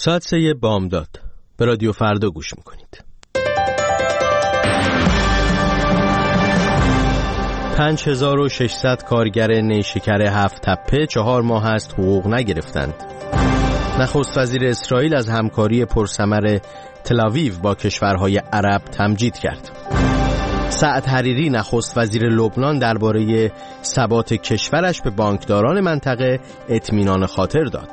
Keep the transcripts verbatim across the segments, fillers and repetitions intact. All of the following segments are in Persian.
ساعت سه بامداد به رادیو فردا گوش میکنید. پنج هزار و ششصد کارگر نیشکر هفت تپه چهار ماه است حقوق نگرفتند. نخست وزیر اسرائیل از همکاری پرثمر تل‌آویو با کشورهای عرب تمجید کرد. سعد حریری نخست وزیر لبنان درباره ثبات کشورش به بانکداران منطقه اطمینان خاطر داد.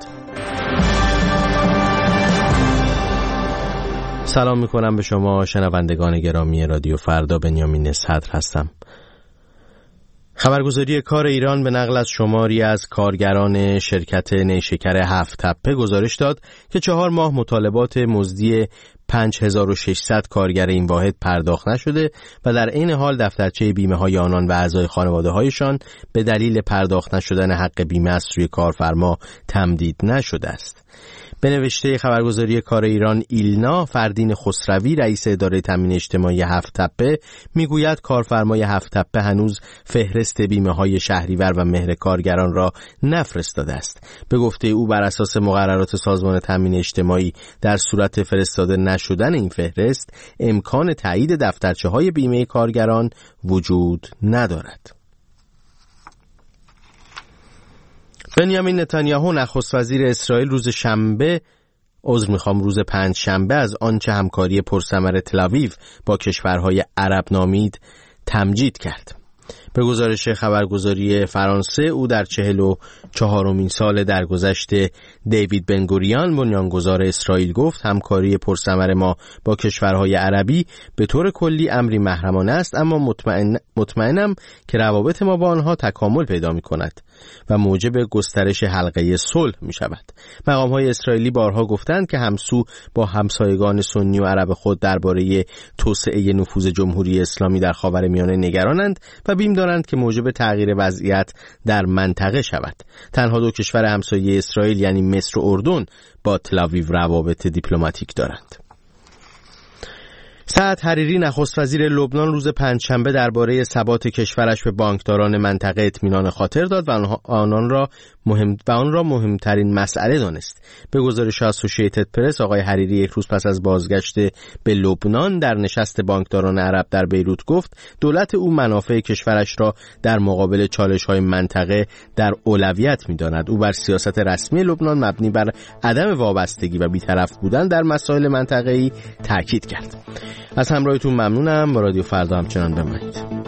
سلام میکنم به شما شنوندگان گرامی رادیو فردا. بنیامین صدر هستم. خبرگزاری کار ایران به نقل از شماری از کارگران شرکت نیشکر هفت تپه گزارش داد که چهار ماه مطالبات مزدی پنج هزار و ششصد کارگر این واحد پرداخت نشده و در عین حال دفترچه بیمه های آنان و اعضای خانواده هایشان به دلیل پرداخت نشدن حق بیمه از سوی کارفرما تمدید نشده است. به نوشته خبرگزاری کار ایران، ایلنا فردین خسروی رئیس اداره تامین اجتماعی هفت تپه میگوید کارفرمای هفت تپه هنوز فهرست بیمه های شهریور و مهر کارگران را نفرستاده است. به گفته او بر اساس مقررات سازمان تامین اجتماعی در صورت فرستاده نشدن این فهرست امکان تایید دفترچه های بیمه کارگران وجود ندارد. بنیامین نتانیاهو نخست وزیر اسرائیل روز شنبه عذر میخوام روز پنج شنبه از آنچه همکاری پرثمر تل‌آویو با کشورهای عرب نامید تمجید کرد. به گزارش خبرگزاری فرانسه، او در چهل و چهارمین سال درگذشت دیوید بنگوریان بنیانگذار اسرائیل گفت همکاری پرثمر ما با کشورهای عربی به طور کلی امری محرمانه است، اما مطمئن مطمئنم که روابط ما با آنها تکامل پیدا می کند و موجب گسترش حلقه صلح می شود. مقام‌های اسرائیلی بارها گفتند که همسو با همسایگان سنی و عرب خود درباره توسعه نفوذ جمهوری اسلامی در خاورمیانه نگرانند و بیم دارند که موجب تغییر وضعیت در منطقه شود. تنها دو کشور همسایه اسرائیل یعنی مصر و اردن با تل‌آویو روابط دیپلماتیک دارند. سعد حریری نخست وزیر لبنان روز پنجشنبه درباره ثبات کشورش به بانکداران منطقه اطمینان خاطر داد و آنان را مهم و آن را مهمترین مسئله دانست. به گزارش اسوسییتد پرس، آقای حریری یک روز پس از بازگشت به لبنان در نشست بانکداران عرب در بیروت گفت دولت او منافع کشورش را در مقابل چالش‌های منطقه در اولویت می‌داند. او بر سیاست رسمی لبنان مبنی بر عدم وابستگی و بی‌طرف بودن در مسائل منطقه‌ای تاکید کرد. از همراهیتون ممنونم. با رادیو فردا همچنان بمانید.